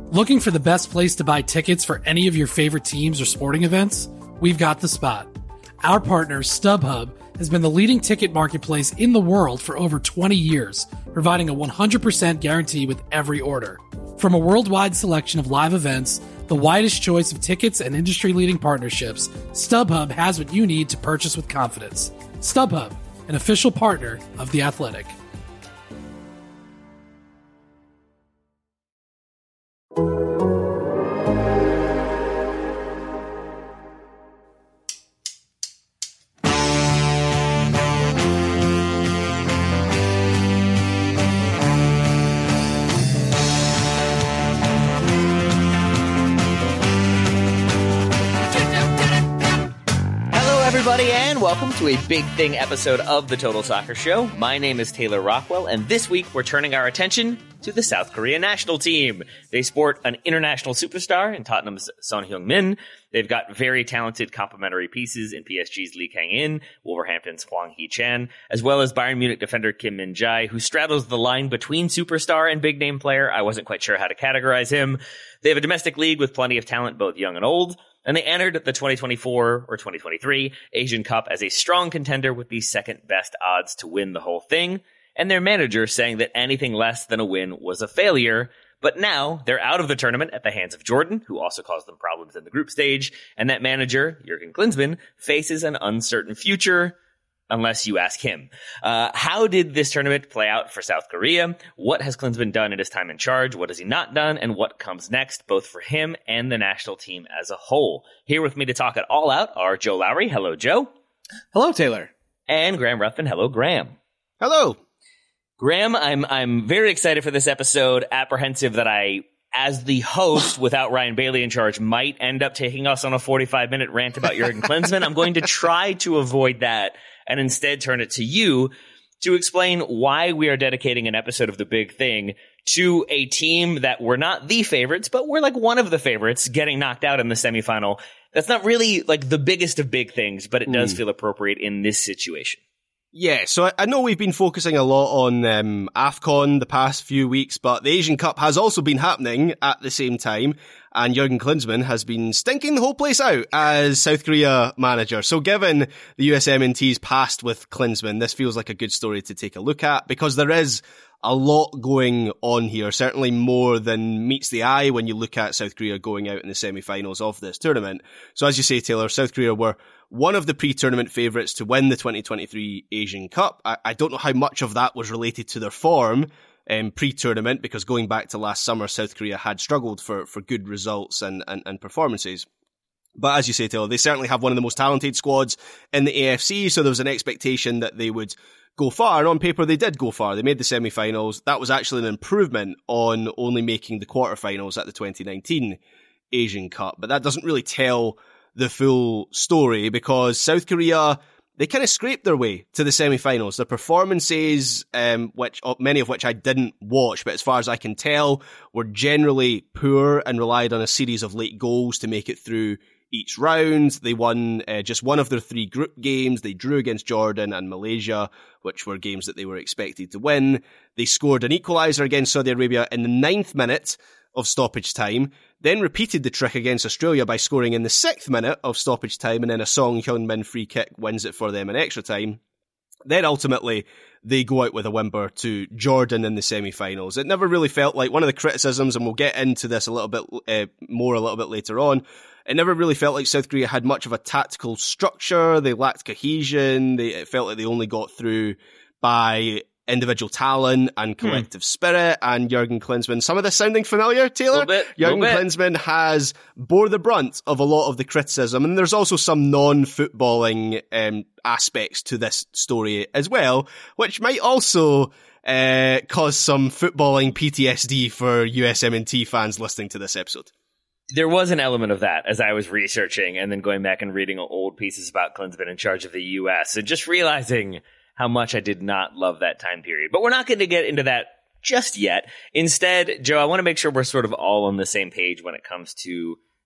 Looking for the best place to buy tickets for any of your favorite teams or sporting events? We've got the spot. Our partner, StubHub, has been the leading ticket marketplace in the world for over 20 years, providing a 100% guarantee with every order. From a worldwide selection of live events, the widest choice of tickets and industry-leading partnerships, StubHub has what you need to purchase with confidence. StubHub, an official partner of The Athletic. Everybody, and welcome to a Big Thing episode of the Total Soccer Show. My name is Taylor Rockwell, and this week we're turning our attention to the South Korea national team. They sport an international superstar in Tottenham's Son Heung-min. They've got very talented complementary pieces in PSG's Lee Kang-in, Wolverhampton's Hwang Hee-chan, as well as Bayern Munich defender Kim Min-jae, who straddles the line between superstar and big-name player. I wasn't quite sure how to categorize him. They have a domestic league with plenty of talent, both young and old. And they entered the 2024 or 2023 Asian Cup as a strong contender with the second best odds to win the whole thing. And their manager saying that anything less than a win was a failure. But now they're out of the tournament at the hands of Jordan, who also caused them problems in the group stage. And that manager, Jurgen Klinsmann, faces an uncertain future, unless you ask him. How did this tournament play out for South Korea? What has Klinsmann done in his time in charge? What has he not done? And what comes next, both for him and the national team as a whole? Here with me to talk it all out are Joe Lowry. Hello, Joe. Hello, Taylor. And Graham Ruthven. Hello, Graham. Hello. Graham, I'm very excited for this episode, apprehensive that I, as the host, without Ryan Bailey in charge, might end up taking us on a 45-minute rant about Jurgen Klinsmann. I'm going to try to avoid that and instead turn it to you to explain why we are dedicating an episode of The Big Thing to a team that were not the favorites, but were like one of the favorites getting knocked out in the semifinal. That's not really like the biggest of big things, but it does feel appropriate in this situation. Yeah, so I know we've been focusing a lot on AFCON the past few weeks, but the Asian Cup has also been happening at the same time, and Jurgen Klinsmann has been stinking the whole place out as South Korea manager. So given the USMNT's past with Klinsmann, this feels like a good story to take a look at, because there is a lot going on here, certainly more than meets the eye when you look at South Korea going out in the semi-finals of this tournament. So as you say, Taylor, South Korea were one of the pre-tournament favourites to win the 2023 Asian Cup. I don't know how much of that was related to their form pre-tournament, because going back to last summer, South Korea had struggled for good results and performances. But as you say, Taylor, they certainly have one of the most talented squads in the AFC, so there was an expectation that they would go far, and on paper they did go far. They made the semi-finals. That was actually an improvement on only making the quarter-finals at the 2019 Asian Cup. But that doesn't really tell the full story, because South Korea, they kind of scraped their way to the semi-finals. Their performances, many of which I didn't watch, but as far as I can tell, were generally poor and relied on a series of late goals to make it through each round. They won just one of their three group games. They drew against Jordan and Malaysia, which were games that they were expected to win. They scored an equaliser against Saudi Arabia in the 9th minute of stoppage time, then repeated the trick against Australia by scoring in the 6th minute of stoppage time, and then a Son Heung-min free kick wins it for them in extra time. Then ultimately, they go out with a whimper to Jordan in the semi-finals. It never really felt like, one of the criticisms, and we'll get into this a little bit later on, it never really felt like South Korea had much of a tactical structure. They lacked cohesion. It felt like they only got through by individual talent and collective spirit. And Jurgen Klinsmann, some of this sounding familiar, Taylor? Jurgen Klinsmann has bore the brunt of a lot of the criticism, and there's also some non-footballing aspects to this story as well, which might also cause some footballing PTSD for USMNT fans listening to this episode. There was an element of that as I was researching and then going back and reading old pieces about Klinsmann in charge of the U.S. and just realizing how much I did not love that time period. But we're not going to get into that just yet. Instead, Joe, I want to make sure we're sort of all on the same page when it comes to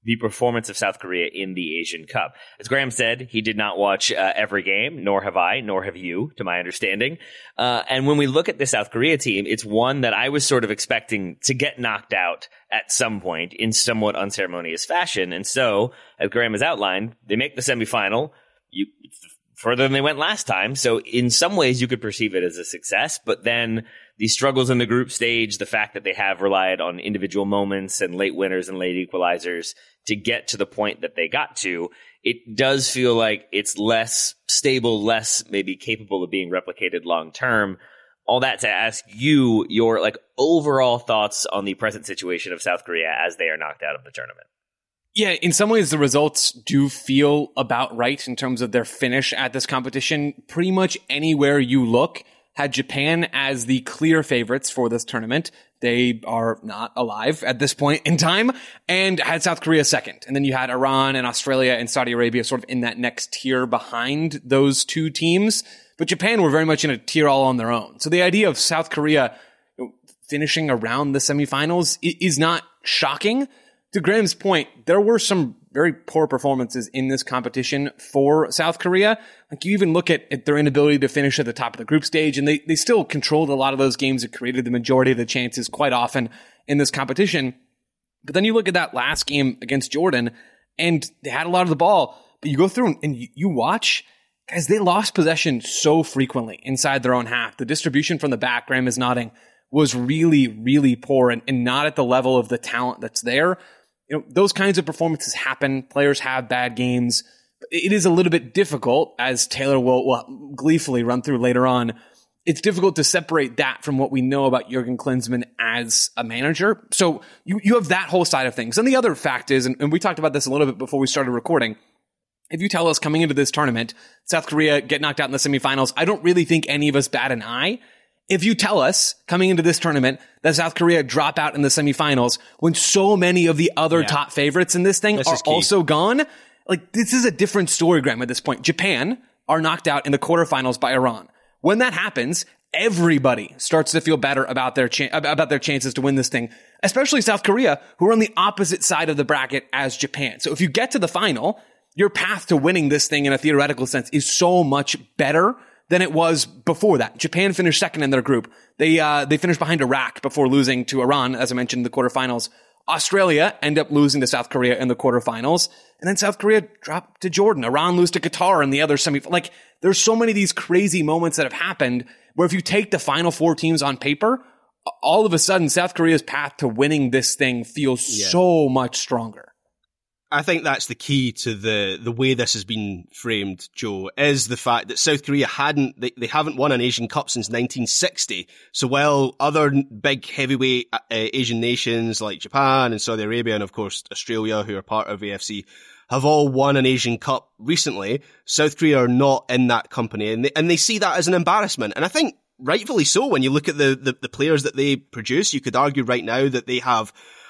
the performance of South Korea in the Asian Cup. As Graham said, he did not watch every game, nor have I, nor have you, to my understanding. And when we look at the South Korea team, it's one that I was sort of expecting to get knocked out at some point in somewhat unceremonious fashion. And so, as Graham has outlined, they make the semifinal further than they went last time. So in some ways, you could perceive it as a success, but then the struggles in the group stage, the fact that they have relied on individual moments and late winners and late equalizers to get to the point that they got to, it does feel like it's less stable, less maybe capable of being replicated long term. All that to ask you your overall thoughts on the present situation of South Korea as they are knocked out of the tournament. Yeah, in some ways the results do feel about right in terms of their finish at this competition. Pretty much anywhere you look had Japan as the clear favorites for this tournament. They are not alive at this point in time, and had South Korea second. And then you had Iran and Australia and Saudi Arabia sort of in that next tier behind those two teams. But Japan were very much in a tier all on their own. So the idea of South Korea finishing around the semifinals is not shocking. To Graham's point, there were some very poor performances in this competition for South Korea. Like, you even look at their inability to finish at the top of the group stage, and they still controlled a lot of those games and created the majority of the chances quite often in this competition. But then you look at that last game against Jordan, and they had a lot of the ball, but you go through and you watch, guys, they lost possession so frequently inside their own half. The distribution from the back, Graham is nodding, was really, really poor and not at the level of the talent that's there. You know, those kinds of performances happen. Players have bad games. It is a little bit difficult, as Taylor will gleefully run through later on. It's difficult to separate that from what we know about Jurgen Klinsmann as a manager. So you have that whole side of things. And the other fact is, and we talked about this a little bit before we started recording, if you tell us coming into this tournament, South Korea get knocked out in the semifinals, I don't really think any of us bat an eye. If you tell us coming into this tournament that South Korea drop out in the semifinals when so many of the other top favorites in this thing are also gone, like, this is a different story, Graham, at this point. Japan are knocked out in the quarterfinals by Iran. When that happens, everybody starts to feel better about their chances to win this thing, especially South Korea, who are on the opposite side of the bracket as Japan. So if you get to the final, your path to winning this thing in a theoretical sense is so much better than it was before that. Japan finished second in their group. They finished behind Iraq before losing to Iran, as I mentioned, in the quarterfinals. Australia end up losing to South Korea in the quarterfinals. And then South Korea dropped to Jordan. Iran lose to Qatar in the other semifinal. Like, there's so many of these crazy moments that have happened where if you take the final four teams on paper, all of a sudden South Korea's path to winning this thing feels so much stronger. I think that's the key to the way this has been framed, Joe, is the fact that South Korea they haven't won an Asian Cup since 1960. So while other big heavyweight Asian nations like Japan and Saudi Arabia and of course Australia, who are part of AFC, have all won an Asian Cup recently, South Korea are not in that company, and they see that as an embarrassment. And I think rightfully so. When you look at the players that they produce, you could argue right now that they have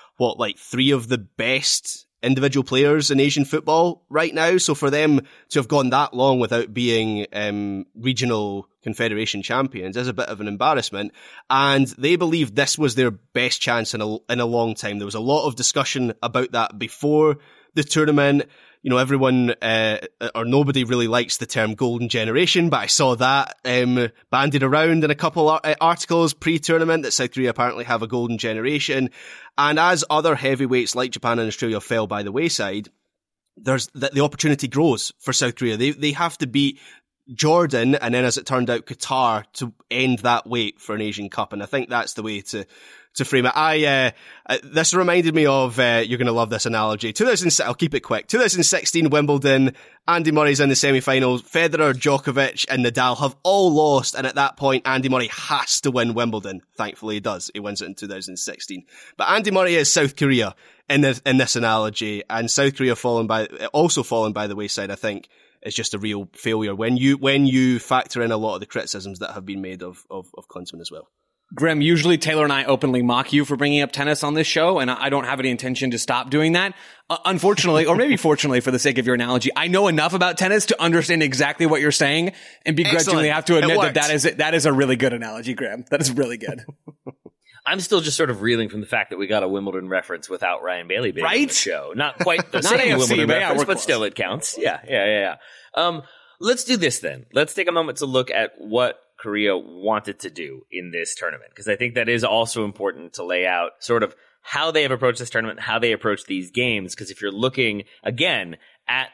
three of the best individual players in Asian football right now. So for them to have gone that long without being regional confederation champions is a bit of an embarrassment. And they believe this was their best chance in a long time. There was a lot of discussion about that before the tournament. You know, everyone or nobody really likes the term golden generation, but I saw that bandied around in a couple articles pre-tournament that South Korea apparently have a golden generation. And as other heavyweights like Japan and Australia fell by the wayside, there's the opportunity grows for South Korea. They have to beat Jordan and then, as it turned out, Qatar to end that wait for an Asian Cup. And I think that's the way to frame it. This reminded me of, you're going to love this analogy. I'll keep it quick. 2016 Wimbledon, Andy Murray's in the semi-finals. Federer, Djokovic and Nadal have all lost. And at that point, Andy Murray has to win Wimbledon. Thankfully he does. He wins it in 2016. But Andy Murray is South Korea in this analogy. And South Korea also fallen by the wayside, I think, is just a real failure when you factor in a lot of the criticisms that have been made of Klinsmann as well. Graham, usually Taylor and I openly mock you for bringing up tennis on this show, and I don't have any intention to stop doing that. Unfortunately, or maybe fortunately for the sake of your analogy, I know enough about tennis to understand exactly what you're saying and begrudgingly have to admit that is a really good analogy, Graham. That is really good. I'm still just sort of reeling from the fact that we got a Wimbledon reference without Ryan Bailey being on the show. Not quite the same AFC, Wimbledon but reference, we're but close. still it counts. Yeah. Let's do this then. Let's take a moment to look at what Korea wanted to do in this tournament, because I think that is also important to lay out sort of how they have approached this tournament, how they approach these games, because if you're looking, again, at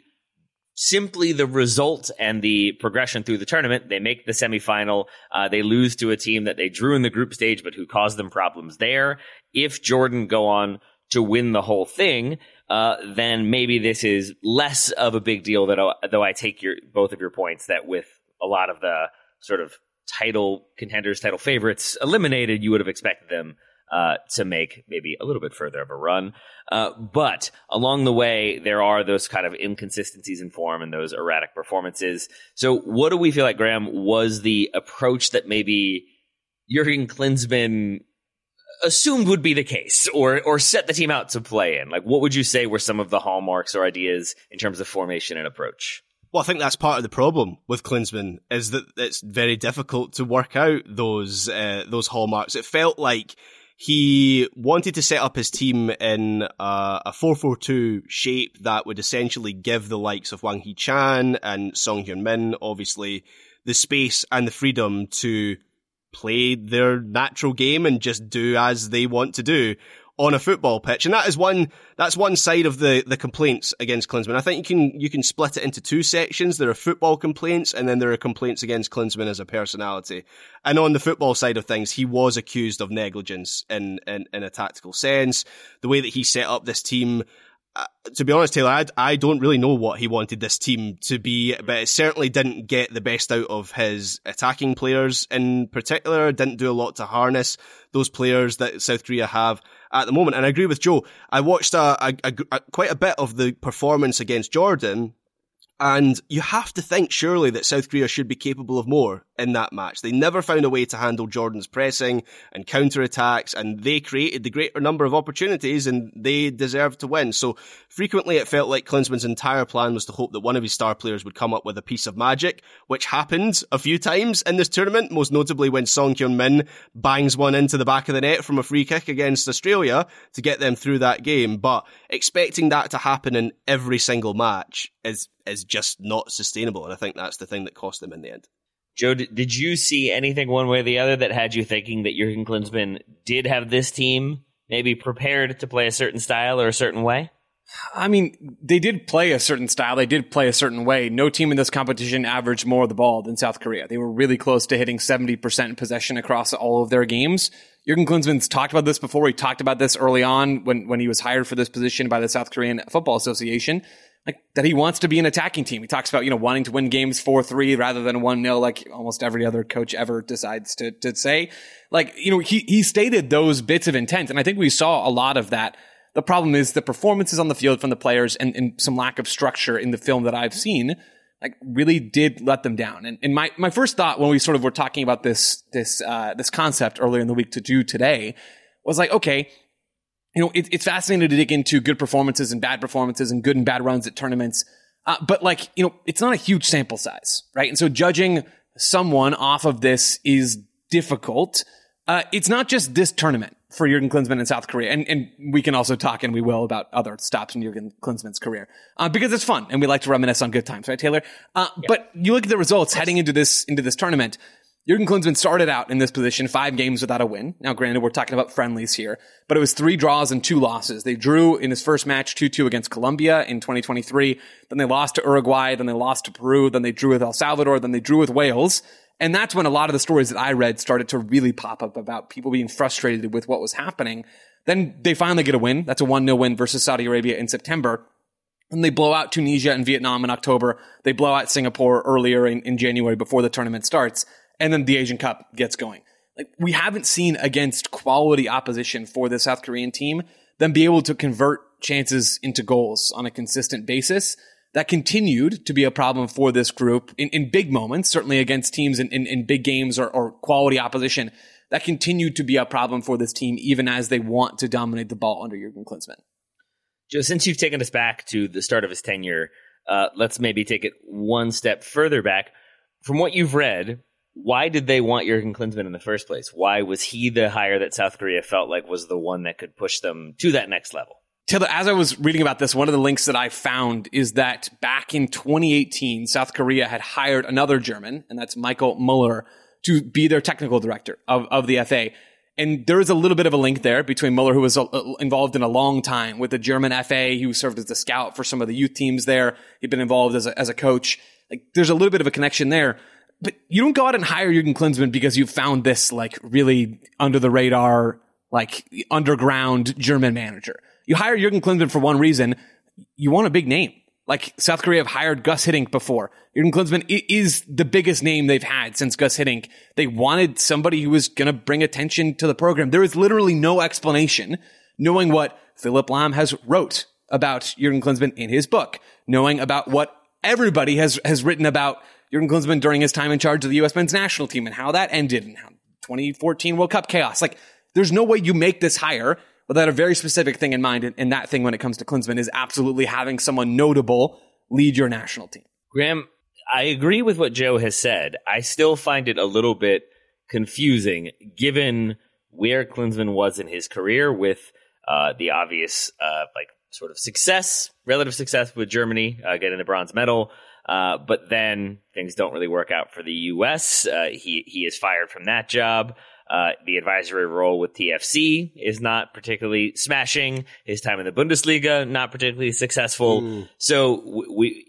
simply the result and the progression through the tournament, they make the semifinal, they lose to a team that they drew in the group stage but who caused them problems there. If Jordan go on to win the whole thing, then maybe this is less of a big deal, though I take both of your points that with a lot of the sort of title contenders, title favorites eliminated, you would have expected them to make maybe a little bit further of a run. But along the way, there are those kind of inconsistencies in form and those erratic performances. So what do we feel like, Graham, was the approach that maybe Jurgen Klinsmann assumed would be the case or set the team out to play in? Like, what would you say were some of the hallmarks or ideas in terms of formation and approach? Well, I think that's part of the problem with Klinsmann, is that it's very difficult to work out those hallmarks. It felt like he wanted to set up his team in a 4-4-2 shape that would essentially give the likes of Wang Hee-chan and Song Hyun-min, obviously, the space and the freedom to play their natural game and just do as they want to do on a football pitch. And that's one side of the complaints against Klinsmann. I think you can split it into two sections. There are football complaints, and then there are complaints against Klinsmann as a personality. And on the football side of things, he was accused of negligence in a tactical sense. The way that he set up this team, to be honest, Taylor, I don't really know what he wanted this team to be, but it certainly didn't get the best out of his attacking players in particular. Didn't do a lot to harness those players that South Korea have at the moment. And I agree with Joe. I watched quite a bit of the performance against Jordan, and you have to think surely that South Korea should be capable of more in that match. They never found a way to handle Jordan's pressing and counterattacks, and they created the greater number of opportunities, and they deserved to win. So frequently it felt like Klinsmann's entire plan was to hope that one of his star players would come up with a piece of magic, which happened a few times in this tournament, most notably when Song Hyun-min bangs one into the back of the net from a free kick against Australia to get them through that game. But expecting that to happen in every single match is just not sustainable, and I think that's the thing that cost them in the end. Joe, did you see anything one way or the other that had you thinking that Jurgen Klinsmann did have this team maybe prepared to play a certain style or a certain way? I mean, they did play a certain style. They did play a certain way. No team in this competition averaged more of the ball than South Korea. They were really close to hitting 70% possession across all of their games. Jurgen Klinsmann's talked about this before. He talked about this early on when he was hired for this position by the South Korean Football Association. Like, that he wants to be an attacking team. He talks about, wanting to win games 4-3 rather than 1-0, like almost every other coach ever decides to say. Like, he stated those bits of intent, and I think we saw a lot of that. The problem is the performances on the field from the players and some lack of structure in the film that I've seen, like, really did let them down. And my first thought when we sort of were talking about this concept earlier in the week to do today was like, okay, it's fascinating to dig into good performances and bad performances and good and bad runs at tournaments. But it's not a huge sample size, right? And so judging someone off of this is difficult. It's not just this tournament for Jurgen Klinsmann in South Korea. And we can also talk, and we will, about other stops in Jurgen Klinsmann's career. Because it's fun and we like to reminisce on good times, right, Taylor? But you look at the results heading into this tournament. Jurgen Klinsmann started out in this position 5 games without a win. Now, granted, we're talking about friendlies here, but it was 3 draws and 2 losses. They drew in his first match 2-2 against Colombia in 2023. Then they lost to Uruguay. Then they lost to Peru. Then they drew with El Salvador. Then they drew with Wales. And that's when a lot of the stories that I read started to really pop up about people being frustrated with what was happening. Then they finally get a win. That's a 1-0 win versus Saudi Arabia in September. And they blow out Tunisia and Vietnam in October. They blow out Singapore earlier in January before the tournament starts. And then the Asian Cup gets going. Like, we haven't seen against quality opposition for the South Korean team them be able to convert chances into goals on a consistent basis. That continued to be a problem for this group in big moments, certainly against teams in big games or quality opposition. That continued to be a problem for this team, even as they want to dominate the ball under Jurgen Klinsmann. Joe, since you've taken us back to the start of his tenure, let's maybe take it one step further back. From what you've read, why did they want Jurgen Klinsmann in the first place? Why was he the hire that South Korea felt like was the one that could push them to that next level? Taylor, as I was reading about this, one of the links that I found is that back in 2018, South Korea had hired another German, and that's Michael Mueller, to be their technical director of the FA. And there is a little bit of a link there between Mueller, who was involved in a long time with the German FA, who served as a scout for some of the youth teams there. He'd been involved as a coach. Like, there's a little bit of a connection there. But you don't go out and hire Jurgen Klinsmann because you found this, like, really under the radar, like, underground German manager. You hire Jurgen Klinsmann for one reason. You want a big name. Like, South Korea have hired Gus Hiddink before. Jurgen Klinsmann is the biggest name they've had since Gus Hiddink. They wanted somebody who was going to bring attention to the program. There is literally no explanation, knowing what Philip Lahm has wrote about Jurgen Klinsmann in his book, knowing about what everybody has written about Jurgen Klinsmann during his time in charge of the U.S. men's national team and how that ended and how 2014 World Cup chaos. Like, there's no way you make this hire without a very specific thing in mind. And that thing when it comes to Klinsmann is absolutely having someone notable lead your national team. Graham, I agree with what Joe has said. I still find it a little bit confusing given where Klinsmann was in his career with the obvious sort of success, relative success with Germany, getting the bronze medal. But then things don't really work out for the U.S. He is fired from that job. The advisory role with TFC is not particularly smashing. His time in the Bundesliga, not particularly successful. So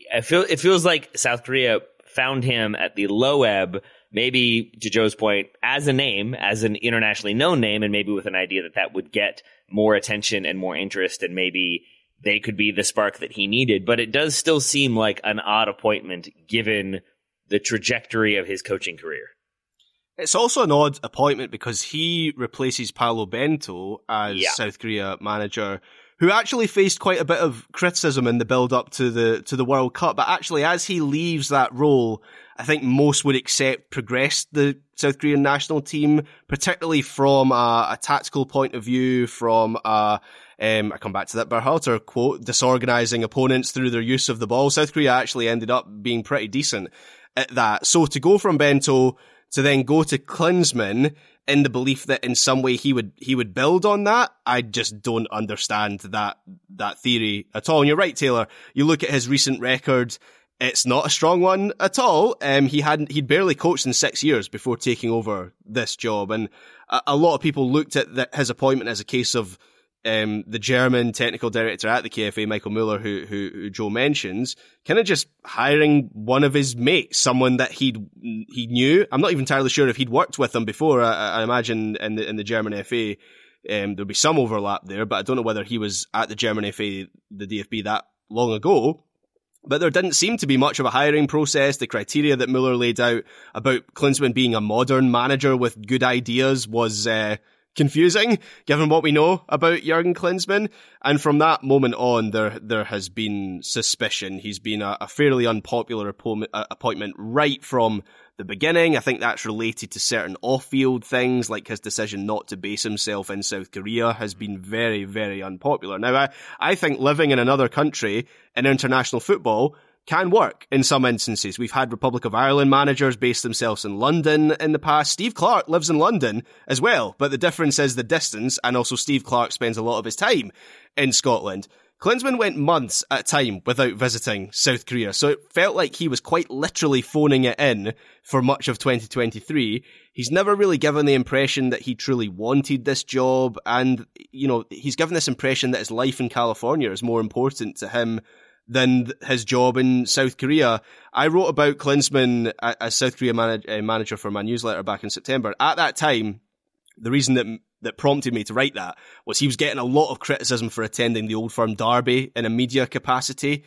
it feels like South Korea found him at the low ebb, maybe to Joe's point, as a name, as an internationally known name, and maybe with an idea that would get more attention and more interest, and maybe they could be the spark that he needed. But it does still seem like an odd appointment given the trajectory of his coaching career. It's also an odd appointment because he replaces Paulo Bento as South Korea manager, who actually faced quite a bit of criticism in the build-up to the World Cup. But actually, as he leaves that role, I think most would accept progressed the South Korean national team, particularly from a tactical point of view, from I come back to that Berhalter quote, disorganizing opponents through their use of the ball. South Korea actually ended up being pretty decent at that. So to go from Bento to then go to Klinsmann in the belief that in some way he would build on that, I just don't understand that theory at all. And you're right, Taylor. You look at his recent record, it's not a strong one at all. He'd barely coached in 6 years before taking over this job, and a lot of people looked at his appointment as a case of the German technical director at the KFA, Michael Mueller, who Joe mentions, kind of just hiring one of his mates, someone that he knew. I'm not even entirely sure if he'd worked with him before. I imagine in the German FA, there'll be some overlap there, but I don't know whether he was at the German FA, the DFB, that long ago. But there didn't seem to be much of a hiring process. The criteria that Mueller laid out about Klinsmann being a modern manager with good ideas was confusing, given what we know about Jurgen Klinsmann. And from that moment on, there has been suspicion. He's been a fairly unpopular appointment right from the beginning. I think that's related to certain off-field things, like his decision not to base himself in South Korea has been very, very unpopular. Now, I think living in another country in international football can work in some instances. We've had Republic of Ireland managers base themselves in London in the past. Steve Clarke lives in London as well, but the difference is the distance, and also Steve Clarke spends a lot of his time in Scotland. Klinsmann went months at a time without visiting South Korea, so it felt like he was quite literally phoning it in for much of 2023. He's never really given the impression that he truly wanted this job, and, he's given this impression that his life in California is more important to him than his job in South Korea. I wrote about Klinsmann as South Korea manager for my newsletter back in September. At that time, the reason that prompted me to write that was he was getting a lot of criticism for attending the Old Firm derby in a media capacity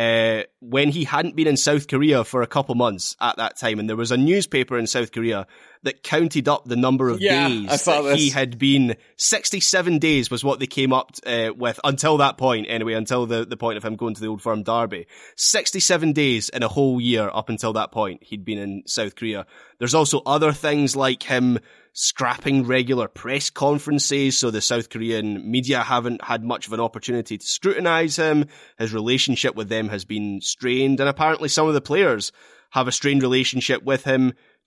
when he hadn't been in South Korea for a couple months at that time. And there was a newspaper in South Korea that counted up the number of days that he had been. 67 days was what they came up with until that point, anyway, until the point of him going to the Old Firm derby. 67 days in a whole year up until that point he'd been in South Korea. There's also other things like him scrapping regular press conferences, so the South Korean media haven't had much of an opportunity to scrutinise him. His relationship with them has been strained, and apparently some of the players have a strained relationship with him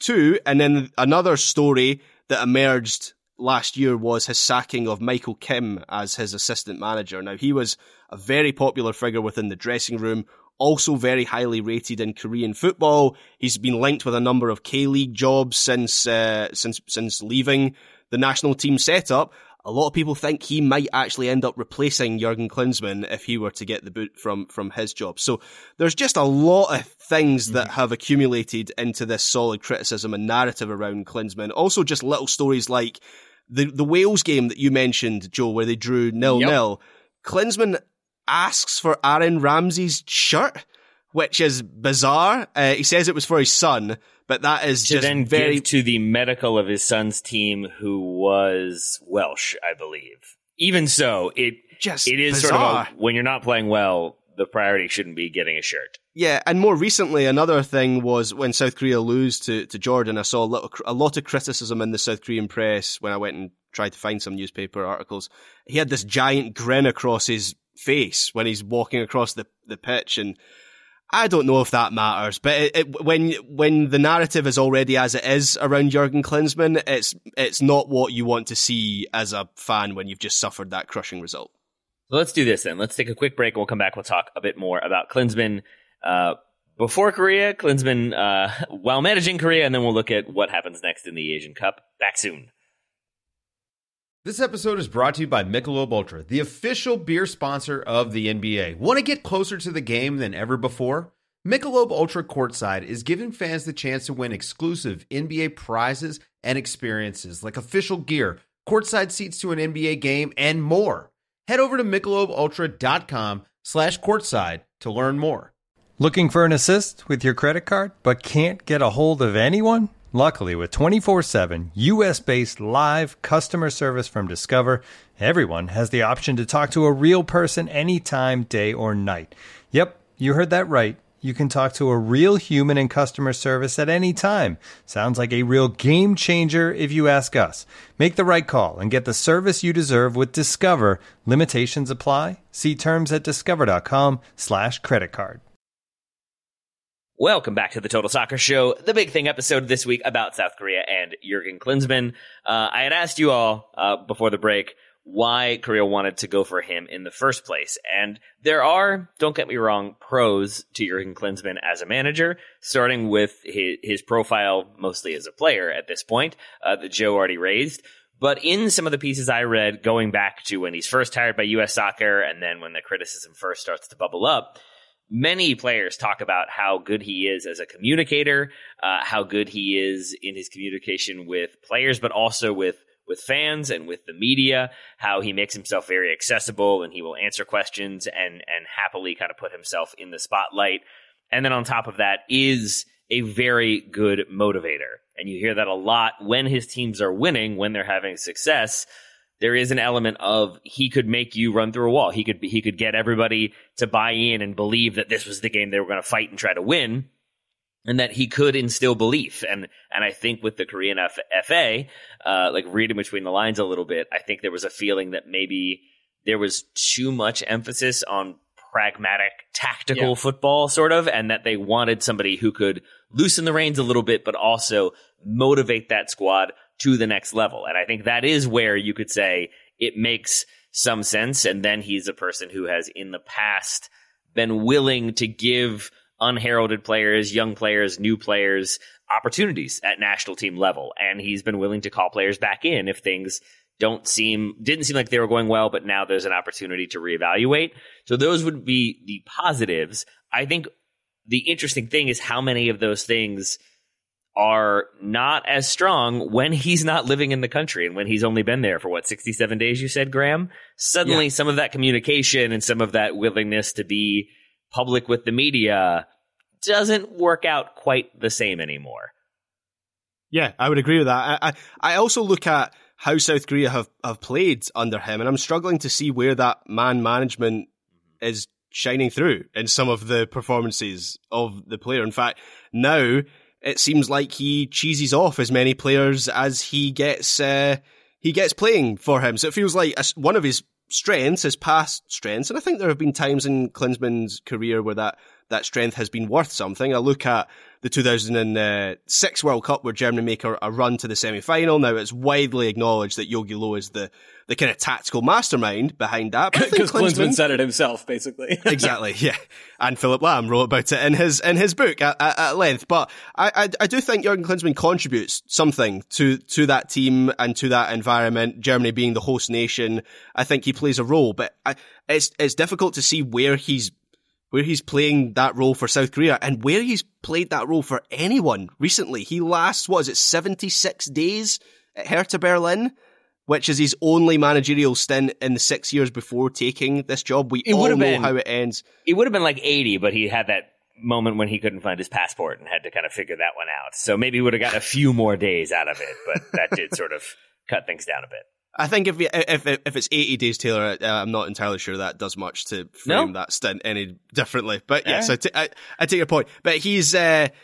Two, and then another story that emerged last year was his sacking of Michael Kim as his assistant manager. Now, he was a very popular figure within the dressing room, also very highly rated in Korean football. He's been linked with a number of K-League jobs since leaving the national team setup. A lot of people think he might actually end up replacing Jurgen Klinsmann if he were to get the boot from his job. So there's just a lot of things that have accumulated into this solid criticism and narrative around Klinsmann. Also just little stories like the Wales game that you mentioned, Joe, where they drew 0-0. Yep. Klinsmann asks for Aaron Ramsey's shirt, which is bizarre. He says it was for his son, but that is just then very... give to the medical of his son's team, who was Welsh, I believe. Even so, it is bizarre. Sort of when you're not playing well, the priority shouldn't be getting a shirt. Yeah, and more recently, another thing was when South Korea lose to Jordan, I saw a lot of criticism in the South Korean press when I went and tried to find some newspaper articles. He had this giant grin across his face when he's walking across the pitch, and I don't know if that matters, but when the narrative is already as it is around Jurgen Klinsmann, it's not what you want to see as a fan when you've just suffered that crushing result. So let's do this then. Let's take a quick break and we'll come back. We'll talk a bit more about Klinsmann before Korea, Klinsmann while managing Korea, and then we'll look at what happens next in the Asian Cup. Back soon. This episode is brought to you by Michelob Ultra, the official beer sponsor of the NBA. Want to get closer to the game than ever before? Michelob Ultra Courtside is giving fans the chance to win exclusive NBA prizes and experiences like official gear, courtside seats to an NBA game, and more. Head over to MichelobUltra.com/courtside to learn more. Looking for an assist with your credit card but can't get a hold of anyone? Luckily, with 24/7 U.S.-based live customer service from Discover, everyone has the option to talk to a real person anytime, day or night. Yep, you heard that right. You can talk to a real human in customer service at any time. Sounds like a real game changer if you ask us. Make the right call and get the service you deserve with Discover. Limitations apply. See terms at discover.com/creditcard. Welcome back to the Total Soccer Show, the Big Thing episode this week about South Korea and Jurgen Klinsmann. I had asked you all before the break why Korea wanted to go for him in the first place. And there are, don't get me wrong, pros to Jurgen Klinsmann as a manager, starting with his profile mostly as a player at this point that Joe already raised. But in some of the pieces I read, going back to when he's first hired by U.S. Soccer and then when the criticism first starts to bubble up, many players talk about how good he is as a communicator, how good he is in his communication with players, but also with fans and with the media, how he makes himself very accessible and he will answer questions and happily kind of put himself in the spotlight. And then on top of that is a very good motivator. And you hear that a lot when his teams are winning, when they're having success. There is an element of he could make you run through a wall. He could get everybody to buy in and believe that this was the game they were going to fight and try to win, and that he could instill belief. And I think with the Korean FA, like reading between the lines a little bit, I think there was a feeling that maybe there was too much emphasis on pragmatic, tactical football, sort of, and that they wanted somebody who could loosen the reins a little bit, but also motivate that squad to the next level. And I think that is where you could say it makes some sense. And then he's a person who has in the past been willing to give unheralded players, young players, new players opportunities at national team level. And he's been willing to call players back in if things didn't seem like they were going well, but now there's an opportunity to reevaluate. So those would be the positives. I think the interesting thing is how many of those things are not as strong when he's not living in the country and when he's only been there for 67 days, you said, Graham? Suddenly some of that communication and some of that willingness to be public with the media doesn't work out quite the same anymore. Yeah, I would agree with that. I also look at how South Korea have played under him, and I'm struggling to see where that man management is shining through in some of the performances of the player. In fact, now it seems like he cheeses off as many players as he gets playing for him. So it feels like one of his strengths, his past strengths, and I think there have been times in Klinsmann's career where that strength has been worth something. I look at the 2006 World Cup where Germany make a run to the semi-final. Now, it's widely acknowledged that Jogi Löw is the kind of tactical mastermind behind that. Because Klinsmann said it himself, basically. Exactly, yeah. And Philip Lahm wrote about it in his book at length. But I do think Jurgen Klinsmann contributes something to that team and to that environment. Germany being the host nation, I think he plays a role. But it's difficult to see where he's playing that role for South Korea and where he's played that role for anyone recently. He lasts, 76 days at Hertha Berlin, which is his only managerial stint in the 6 years before taking this job. We all know how it ends. It would have been like 80, but he had that moment when he couldn't find his passport and had to kind of figure that one out. So maybe he would have gotten a few more days out of it, but that did sort of cut things down a bit. I think if it's 80 days, Taylor, I'm not entirely sure that does much to frame that stint any differently. But yes, I take your point. But he's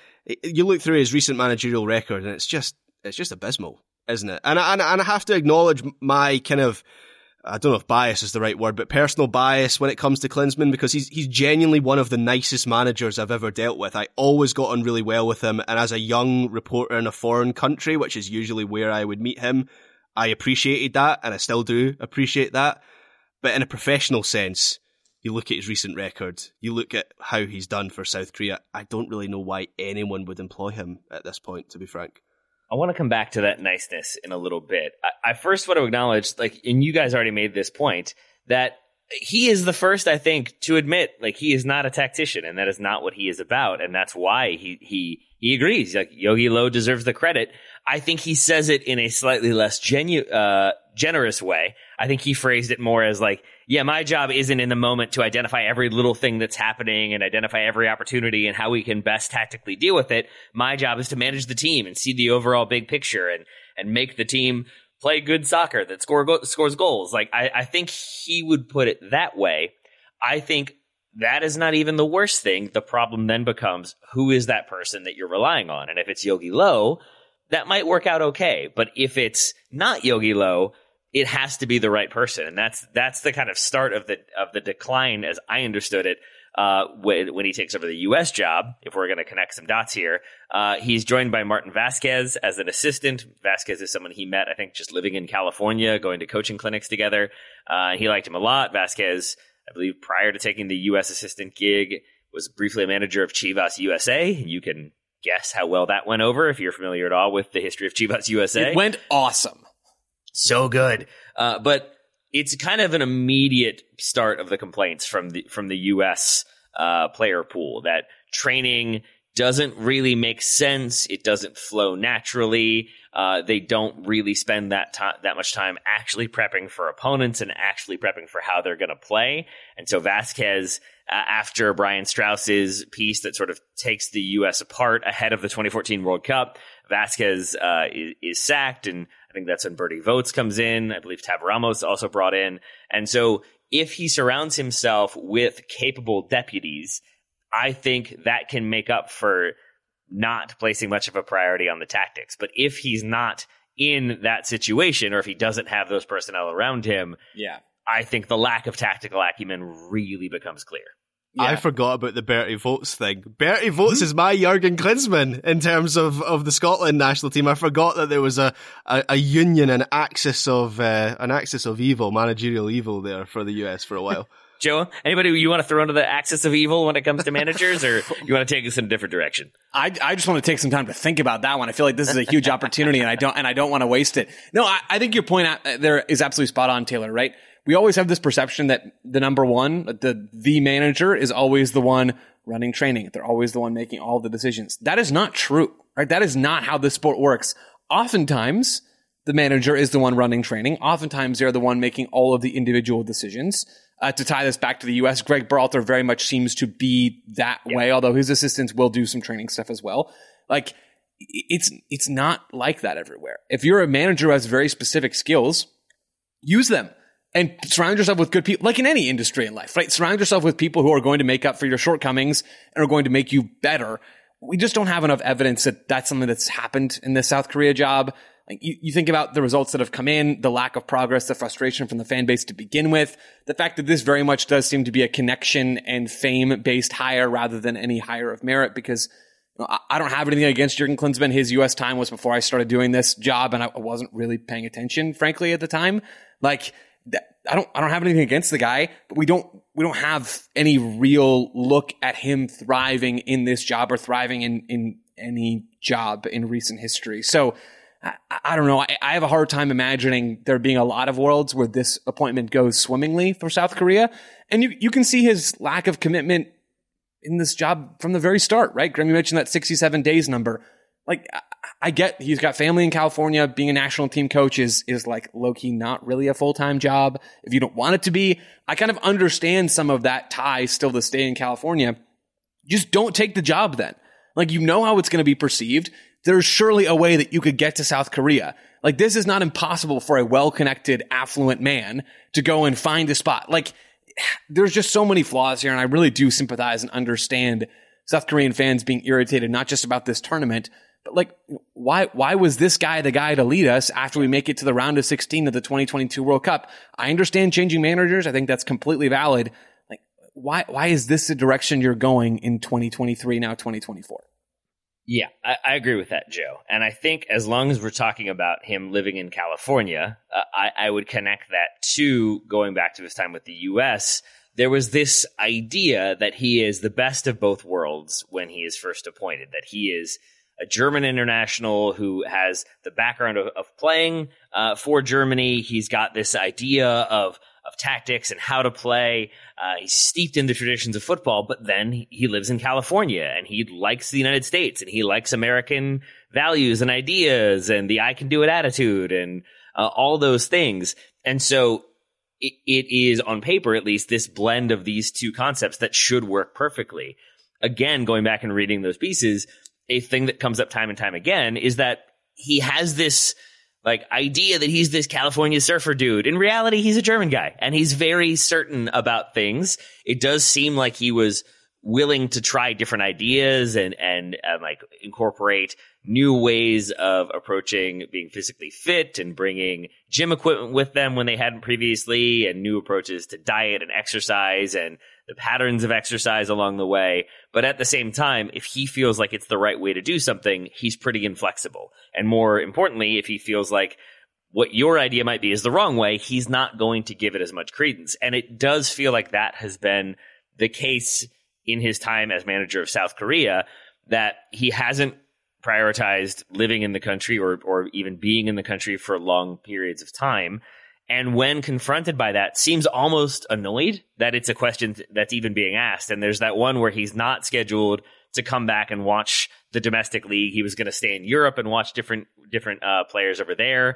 you look through his recent managerial record, and it's just abysmal, isn't it? And I have to acknowledge my kind of, I don't know if bias is the right word, but personal bias when it comes to Klinsmann, because he's genuinely one of the nicest managers I've ever dealt with. I always got on really well with him, and as a young reporter in a foreign country, which is usually where I would meet him, I appreciated that, and I still do appreciate that. But in a professional sense, you look at his recent record, you look at how he's done for South Korea, I don't really know why anyone would employ him at this point, to be frank. I want to come back to that niceness in a little bit. I first want to acknowledge, and you guys already made this point, that he is the first, I think, to admit, he is not a tactician, and that is not what he is about, and that's why he agrees. Jogi Löw deserves the credit. I think he says it in a slightly less generous way. I think he phrased it more as my job isn't in the moment to identify every little thing that's happening and identify every opportunity and how we can best tactically deal with it. My job is to manage the team and see the overall big picture and make the team play good soccer that scores goals. I think he would put it that way. I think that is not even the worst thing. The problem then becomes, who is that person that you're relying on? And if it's Jogi Löw, that might work out okay. But if it's not Jogi Löw, it has to be the right person. And that's the kind of start of the decline, as I understood it, when he takes over the U.S. job. If we're going to connect some dots here, he's joined by Martin Vasquez as an assistant. Vasquez is someone he met, I think, just living in California, going to coaching clinics together. He liked him a lot. Vasquez, I believe, prior to taking the U.S. assistant gig, was briefly a manager of Chivas USA. You can guess how well that went over if you're familiar at all with the history of Chivas USA. It went awesome. So good. But it's kind of an immediate start of the complaints from the U.S. Player pool, that training doesn't really make sense. It doesn't flow naturally. They don't really spend that much time actually prepping for opponents and actually prepping for how they're going to play. And so Vasquez, after Brian Strauss's piece that sort of takes the U.S. apart ahead of the 2014 World Cup, Vasquez is sacked, and I think that's when Bertie Votes comes in. I believe Tab Ramos also brought in. And so if he surrounds himself with capable deputies, I think that can make up for not placing much of a priority on the tactics. But if he's not in that situation, or if he doesn't have those personnel around him, I think the lack of tactical acumen really becomes clear. Yeah. I forgot about the Bertie Votes thing. Bertie Votes is my Jurgen Klinsmann in terms of the Scotland national team. I forgot that there was a union, an axis of evil, managerial evil there for the US for a while. Joe, anybody you want to throw into the axis of evil when it comes to managers, or you want to take us in a different direction? I just want to take some time to think about that one. I feel like this is a huge opportunity, and I don't want to waste it. No, I think your point there is absolutely spot on, Taylor, right? We always have this perception that the number one, the manager, is always the one running training. They're always the one making all the decisions. That is not true, right? That is not how this sport works. Oftentimes, the manager is the one running training. Oftentimes, they're the one making all of the individual decisions. To tie this back to the U.S., Greg Berhalter very much seems to be that way, although his assistants will do some training stuff as well. It's not like that everywhere. If you're a manager who has very specific skills, use them. And surround yourself with good people, like in any industry in life, right? Surround yourself with people who are going to make up for your shortcomings and are going to make you better. We just don't have enough evidence that that's something that's happened in the South Korea job. Like you think about the results that have come in, the lack of progress, the frustration from the fan base to begin with, the fact that this very much does seem to be a connection and fame-based hire rather than any hire of merit, because I don't have anything against Jurgen Klinsmann. His U.S. time was before I started doing this job, and I wasn't really paying attention, frankly, at the time. Like, I don't have anything against the guy, but we don't have any real look at him thriving in this job or thriving in any job in recent history. So I don't know. I have a hard time imagining there being a lot of worlds where this appointment goes swimmingly for South Korea. And you can see his lack of commitment in this job from the very start, right? Graham, you mentioned that 67 days number. Like, I get he's got family in California. Being a national team coach is like low-key not really a full-time job if you don't want it to be. I kind of understand some of that tie still to stay in California. Just don't take the job then. Like, you know how it's going to be perceived. There's surely a way that you could get to South Korea. Like, this is not impossible for a well-connected, affluent man to go and find a spot. Like, there's just so many flaws here, and I really do sympathize and understand South Korean fans being irritated, not just about this tournament, but like, why was this guy the guy to lead us after we make it to the round of 16 of the 2022 World Cup? I understand changing managers. I think that's completely valid. Like, why is this the direction you're going in 2023, now 2024? Yeah, I agree with that, Joe. And I think as long as we're talking about him living in California, I would connect that to going back to his time with the U.S. There was this idea that he is the best of both worlds when he is first appointed, that he is a German international who has the background of playing for Germany. He's got this idea of tactics and how to play. He's steeped in the traditions of football, but then he lives in California and he likes the United States and he likes American values and ideas and the I can do it attitude and all those things. And so it is, on paper at least, this blend of these two concepts that should work perfectly. Again, going back and reading those pieces, a thing that comes up time and time again is that he has this like idea that he's this California surfer dude. In reality, he's a German guy and he's very certain about things. It does seem like he was willing to try different ideas and like incorporate new ways of approaching being physically fit and bringing gym equipment with them when they hadn't previously, and new approaches to diet and exercise and the patterns of exercise along the way. But at the same time, if he feels like it's the right way to do something, he's pretty inflexible. And more importantly, if he feels like what your idea might be is the wrong way, he's not going to give it as much credence. And it does feel like that has been the case in his time as manager of South Korea, that he hasn't prioritized living in the country or even being in the country for long periods of time. And when confronted by that, seems almost annoyed that it's a question that's even being asked. And there's that one where he's not scheduled to come back and watch the domestic league. He was going to stay in Europe and watch different players over there.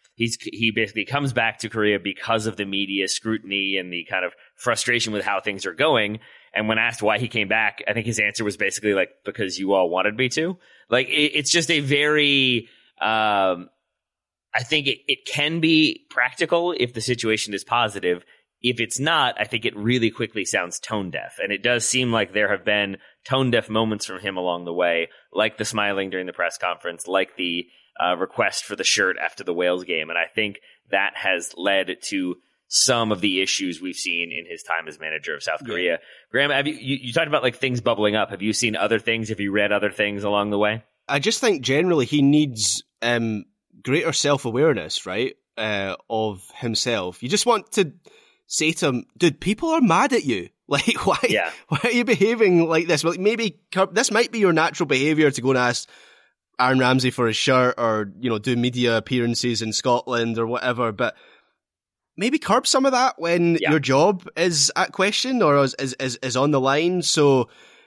He basically comes back to Korea because of the media scrutiny and the kind of frustration with how things are going. And when asked why he came back, I think his answer was basically like, because you all wanted me to. Like, it's just a very, I think it can be practical if the situation is positive. If it's not, I think it really quickly sounds tone deaf. And it does seem like there have been tone deaf moments from him along the way, like the smiling during the press conference, like the request for the shirt after the Wales game. And I think that has led to some of the issues we've seen in his time as manager of South Korea. Graham, have you talked about like things bubbling up. Have you seen other things? Have you read other things along the way? I just think generally he needs greater self-awareness, right, of himself. You just want to say to him, dude, people are mad at you. Like, why are you behaving like this? Well, maybe this might be your natural behaviour to go and ask Aaron Ramsey for his shirt or, do media appearances in Scotland or whatever, but maybe curb some of that when your job is at question or is on the line. So,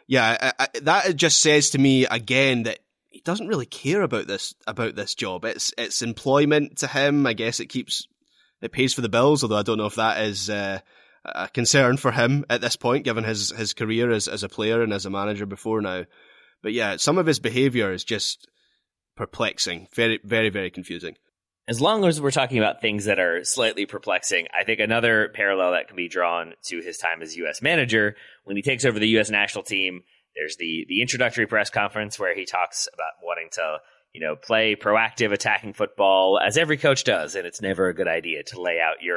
that just says to me again that he doesn't really care about this job. It's employment to him. I guess it pays for the bills, although I don't know if that is a concern for him at this point, given his career as a player and as a manager before now. But yeah, some of his behaviour is just perplexing. Very, very, very confusing. As long as we're talking about things that are slightly perplexing, I think another parallel that can be drawn to his time as U.S. manager, when he takes over the U.S. national team, there's the introductory press conference where he talks about wanting to, play proactive attacking football, as every coach does, and it's never a good idea to lay out your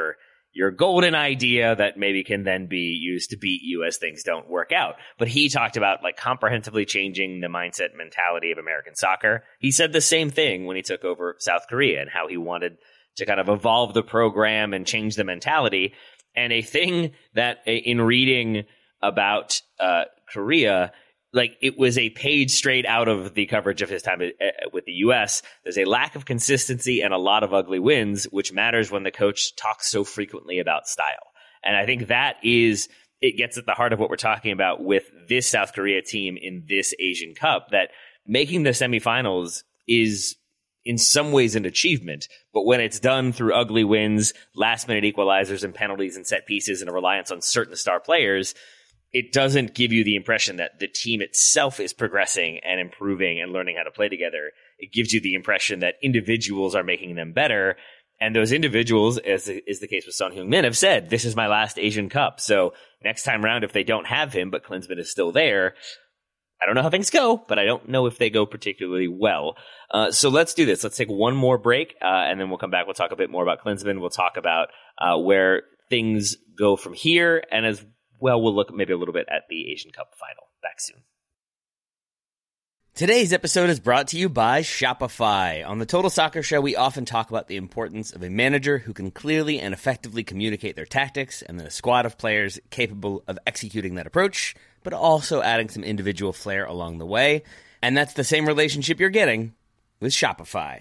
your golden idea that maybe can then be used to beat you as things don't work out. But he talked about like comprehensively changing the mindset and mentality of American soccer. He said the same thing when he took over South Korea and how he wanted to kind of evolve the program and change the mentality. And a thing that in reading about Korea, like it was a page straight out of the coverage of his time with the U.S. There's a lack of consistency and a lot of ugly wins, which matters when the coach talks so frequently about style. And I think it gets at the heart of what we're talking about with this South Korea team in this Asian Cup, that making the semifinals is in some ways an achievement. But when it's done through ugly wins, last minute equalizers and penalties and set pieces and a reliance on certain star players, it doesn't give you the impression that the team itself is progressing and improving and learning how to play together. It gives you the impression that individuals are making them better. And those individuals, as is the case with Son Heung-min, have said, this is my last Asian Cup. So next time around, if they don't have him, but Klinsmann is still there, I don't know how things go, but I don't know if they go particularly well. So let's do this. Let's take one more break, and then we'll come back. We'll talk a bit more about Klinsmann. We'll talk about where things go from here, and as well, we'll look maybe a little bit at the Asian Cup final. Back soon. Today's episode is brought to you by Shopify. On the Total Soccer Show, we often talk about the importance of a manager who can clearly and effectively communicate their tactics, and then a squad of players capable of executing that approach, but also adding some individual flair along the way. And that's the same relationship you're getting with Shopify.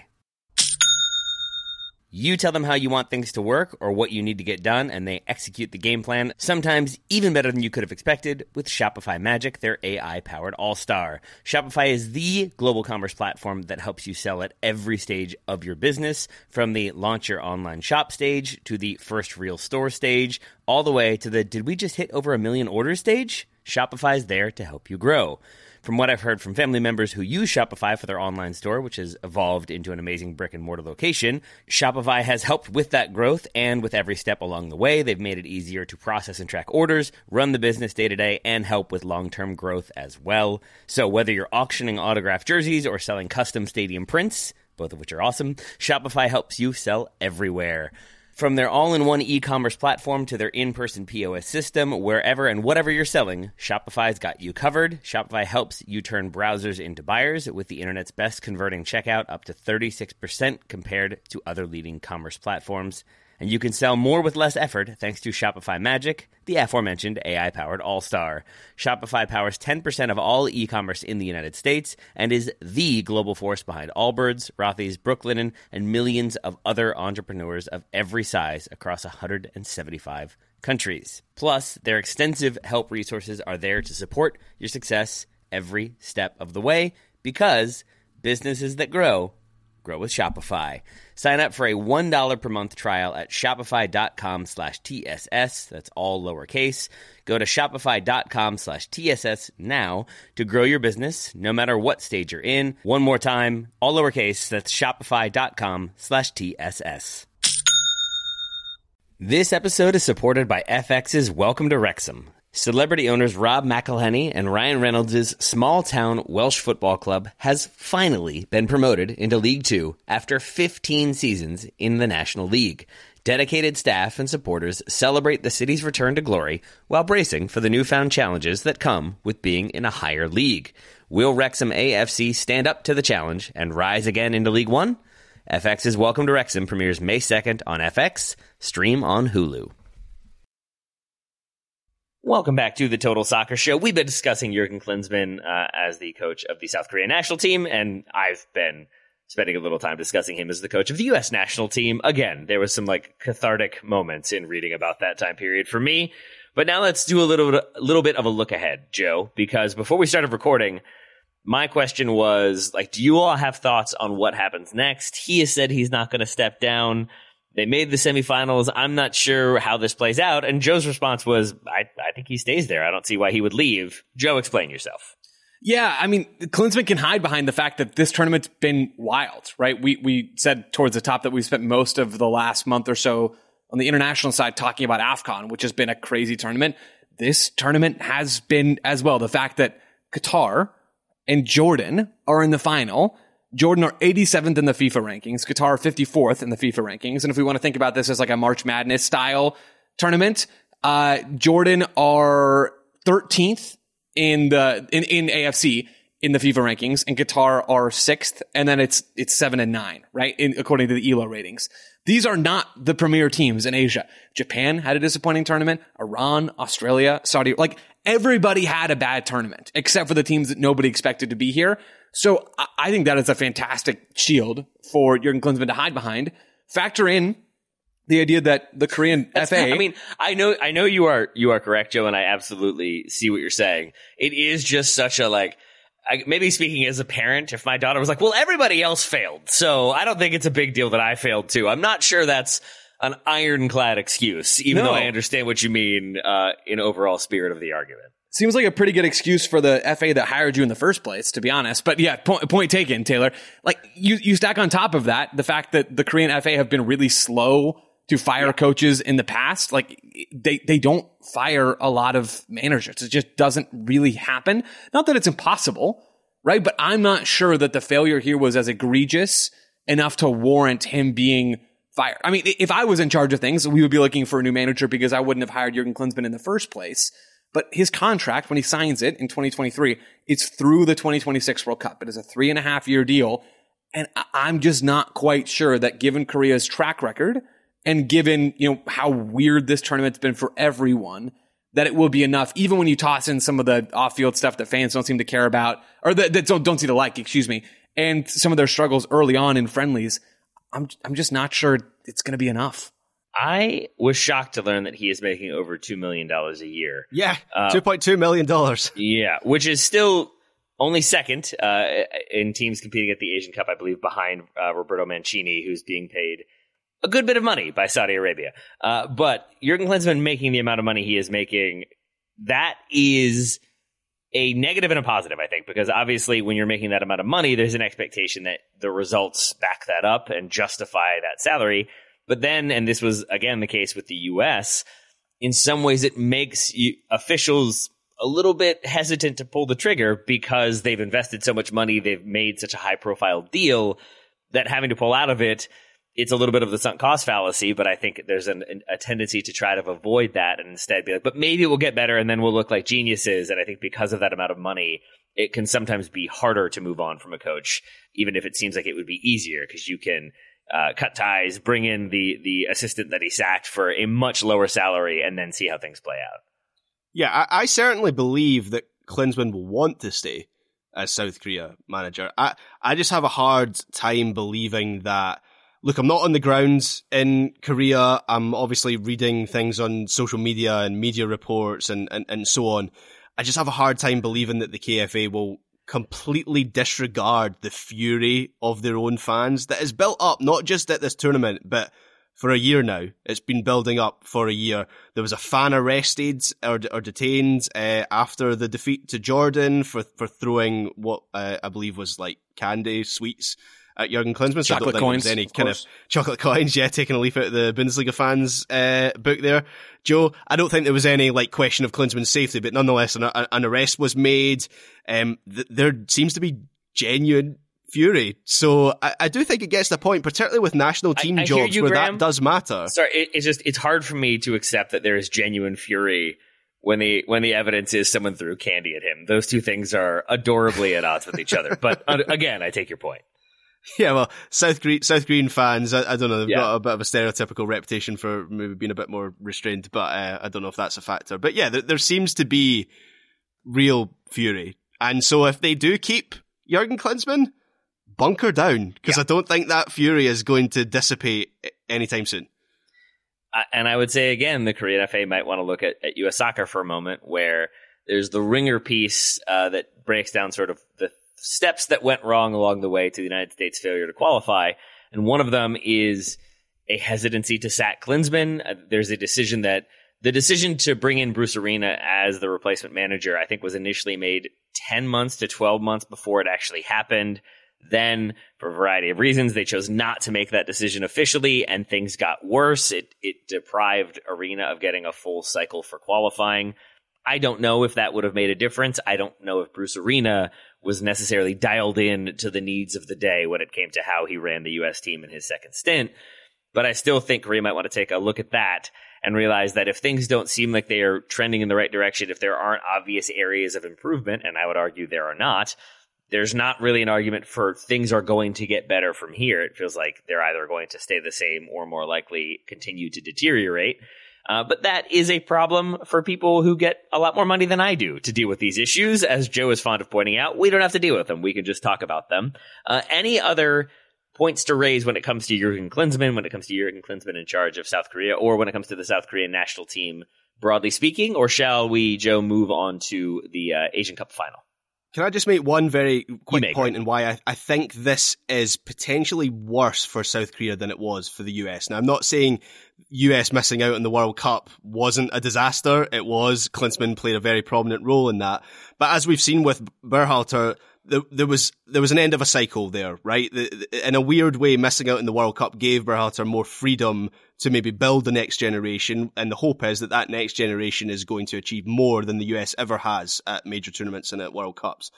You tell them how you want things to work or what you need to get done, and they execute the game plan, sometimes even better than you could have expected, with Shopify Magic, their AI-powered all-star. Shopify is the global commerce platform that helps you sell at every stage of your business, from the launch your online shop stage to the first real store stage, all the way to the did we just hit over 1 million orders stage? Shopify's there to help you grow. From what I've heard from family members who use Shopify for their online store, which has evolved into an amazing brick-and-mortar location, Shopify has helped with that growth, and with every step along the way, they've made it easier to process and track orders, run the business day-to-day, and help with long-term growth as well. So whether you're auctioning autographed jerseys or selling custom stadium prints, both of which are awesome, Shopify helps you sell everywhere. From their all-in-one e-commerce platform to their in-person POS system, wherever and whatever you're selling, Shopify's got you covered. Shopify helps you turn browsers into buyers with the internet's best converting checkout, up to 36% compared to other leading commerce platforms. And you can sell more with less effort thanks to Shopify Magic, the aforementioned AI-powered all-star. Shopify powers 10% of all e-commerce in the United States and is the global force behind Allbirds, Rothy's, Brooklinen, and millions of other entrepreneurs of every size across 175 countries. Plus, their extensive help resources are there to support your success every step of the way, because businesses that grow with Shopify. Sign up for a $1 per month trial at shopify.com/TSS. That's all lowercase. Go to shopify.com/TSS now to grow your business, no matter what stage you're in. One more time, all lowercase. That's shopify.com/TSS. This episode is supported by FX's Welcome to Wrexham. Celebrity owners Rob McElhenney and Ryan Reynolds' small-town Welsh football club has finally been promoted into League Two after 15 seasons in the National League. Dedicated staff and supporters celebrate the city's return to glory while bracing for the newfound challenges that come with being in a higher league. Will Wrexham AFC stand up to the challenge and rise again into League One? FX's Welcome to Wrexham premieres May 2nd on FX. Stream on Hulu. Welcome back to the Total Soccer Show. We've been discussing Jurgen Klinsmann as the coach of the South Korea national team, and I've been spending a little time discussing him as the coach of the U.S. national team. Again, there was some cathartic moments in reading about that time period for me. But now let's do a little bit of a look ahead, Joe, because before we started recording, my question was, do you all have thoughts on what happens next? He has said he's not going to step down. They made the semifinals. I'm not sure how this plays out. And Joe's response was, I think he stays there. I don't see why he would leave. Joe, explain yourself. Yeah, I mean, Klinsmann can hide behind the fact that this tournament's been wild, right? We said towards the top that we spent most of the last month or so on the international side talking about AFCON, which has been a crazy tournament. This tournament has been as well. The fact that Qatar and Jordan are in the final, Jordan are 87th in the FIFA rankings. Qatar are 54th in the FIFA rankings. And if we want to think about this as like a March Madness style tournament, Jordan are 13th in AFC in the FIFA rankings, and Qatar are 6th, and then it's 7 and 9, right? According to the ELO ratings. These are not the premier teams in Asia. Japan had a disappointing tournament. Iran, Australia, Saudi, like everybody had a bad tournament except for the teams that nobody expected to be here. So I think that is a fantastic shield for Jurgen Klinsmann to hide behind. Factor in the idea that the Korean FA. I mean, I know you are correct, Joe, and I absolutely see what you're saying. It is just such a maybe speaking as a parent, if my daughter was like, well, everybody else failed, so I don't think it's a big deal that I failed too. I'm not sure that's an ironclad excuse, even though I understand what you mean in overall spirit of the argument. Seems like a pretty good excuse for the FA that hired you in the first place, to be honest. But yeah, point taken, Taylor. Like you stack on top of that the fact that the Korean FA have been really slow to fire coaches in the past. Like they don't fire a lot of managers. It just doesn't really happen. Not that it's impossible, right? But I'm not sure that the failure here was as egregious enough to warrant him being fired. I mean, if I was in charge of things, we would be looking for a new manager because I wouldn't have hired Jurgen Klinsmann in the first place. But his contract, when he signs it in 2023, it's through the 2026 World Cup. It is a 3.5-year deal. And I'm just not quite sure that given Korea's track record and given, how weird this tournament's been for everyone, that it will be enough, even when you toss in some of the off-field stuff that fans don't seem to care about, or that don't seem to like, and some of their struggles early on in friendlies. I'm just not sure it's going to be enough. I was shocked to learn that he is making over $2 million a year. Yeah, $2.2 million. Yeah, which is still only second in teams competing at the Asian Cup, I believe, behind Roberto Mancini, who's being paid a good bit of money by Saudi Arabia. But Jurgen Klinsmann making the amount of money he is making, that is a negative and a positive, I think, because obviously when you're making that amount of money, there's an expectation that the results back that up and justify that salary. But then, and this was, again, the case with the U.S., in some ways it makes officials a little bit hesitant to pull the trigger because they've invested so much money, they've made such a high-profile deal that having to pull out of it, it's a little bit of the sunk cost fallacy, but I think there's a tendency to try to avoid that and instead be like, but maybe it will get better and then we'll look like geniuses. And I think because of that amount of money, it can sometimes be harder to move on from a coach, even if it seems like it would be easier because you can cut ties, bring in the assistant that he sacked for a much lower salary, and then see how things play out. Yeah, I certainly believe that Klinsmann will want to stay as South Korea manager. I just have a hard time believing that. Look, I'm not on the ground in Korea. I'm obviously reading things on social media and media reports and so on. I just have a hard time believing that the KFA will completely disregard the fury of their own fans that is built up not just at this tournament, but for a year now. It's been building up for a year. There was a fan arrested or detained after the defeat to Jordan for throwing what I believe was like candy sweets at Jurgen Klinsmann. So Chocolate coins, any kind of chocolate coins, yeah, taking a leaf out of the Bundesliga fans book there. Joe, I don't think there was any question of Klinsmann's safety, but nonetheless an arrest was made. There seems to be genuine fury. So I do think it gets the point, particularly with national team jobs where Graham, that does matter. Sorry, it's hard for me to accept that there is genuine fury when the evidence is someone threw candy at him. Those two things are adorably at odds with each other. But again, I take your point. Yeah, well, South Korean fans, I don't know, they've got a bit of a stereotypical reputation for maybe being a bit more restrained, but I don't know if that's a factor. But yeah, there seems to be real fury. And so if they do keep Jurgen Klinsmann, bunker down, because I don't think that fury is going to dissipate anytime soon. And I would say, again, the Korean FA might want to look at U.S. soccer for a moment, where there's the ringer piece that breaks down sort of the steps that went wrong along the way to the United States' failure to qualify. And one of them is a hesitancy to sack Klinsmann. There's a decision the decision to bring in Bruce Arena as the replacement manager, I think, was initially made 10 months to 12 months before it actually happened. Then, for a variety of reasons, they chose not to make that decision officially, and things got worse. It deprived Arena of getting a full cycle for qualifying. I don't know if that would have made a difference. I don't know if Bruce Arena was necessarily dialed in to the needs of the day when it came to how he ran the U.S. team in his second stint. But I still think Korea might want to take a look at that and realize that if things don't seem like they are trending in the right direction, if there aren't obvious areas of improvement, and I would argue there are not, there's not really an argument for things are going to get better from here. It feels like they're either going to stay the same or more likely continue to deteriorate. But that is a problem for people who get a lot more money than I do to deal with these issues. As Joe is fond of pointing out, we don't have to deal with them. We can just talk about them. Any other points to raise when it comes to Jurgen Klinsmann, when it comes to Jurgen Klinsmann in charge of South Korea, or when it comes to the South Korean national team, broadly speaking? Or shall we, Joe, move on to the Asian Cup final? Can I just make one very quick point in why I think this is potentially worse for South Korea than it was for the US? Now, I'm not saying US missing out on the World Cup wasn't a disaster. It was. Klinsmann played a very prominent role in that. But as we've seen with Berhalter, there was an end of a cycle there, right? In a weird way, missing out in the World Cup gave Berhalter more freedom to maybe build the next generation, and the hope is that that next generation is going to achieve more than the US ever has at major tournaments and at World Cups.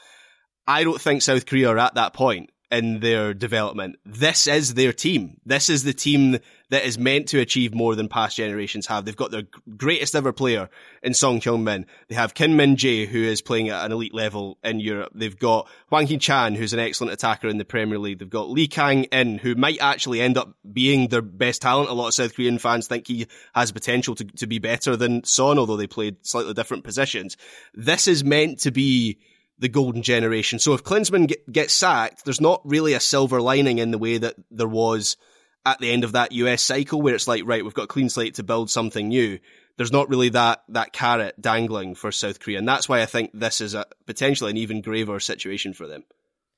I don't think South Korea are at that point in their development. This is their team. This is the team that is meant to achieve more than past generations have. They've got their greatest ever player in Song Heung-min. They have Kim Min-jae, who is playing at an elite level in Europe. They've got Hwang Hee-chan, who's an excellent attacker in the Premier League. They've got Lee Kang-in, who might actually end up being their best talent. A lot of South Korean fans think he has potential to be better than Son, although they played slightly different positions. This is meant to be the golden generation. So if Klinsmann gets sacked, there's not really a silver lining in the way that there was at the end of that US cycle, where it's like, right, we've got a clean slate to build something new. There's not really that carrot dangling for South Korea. And that's why I think this is potentially an even graver situation for them.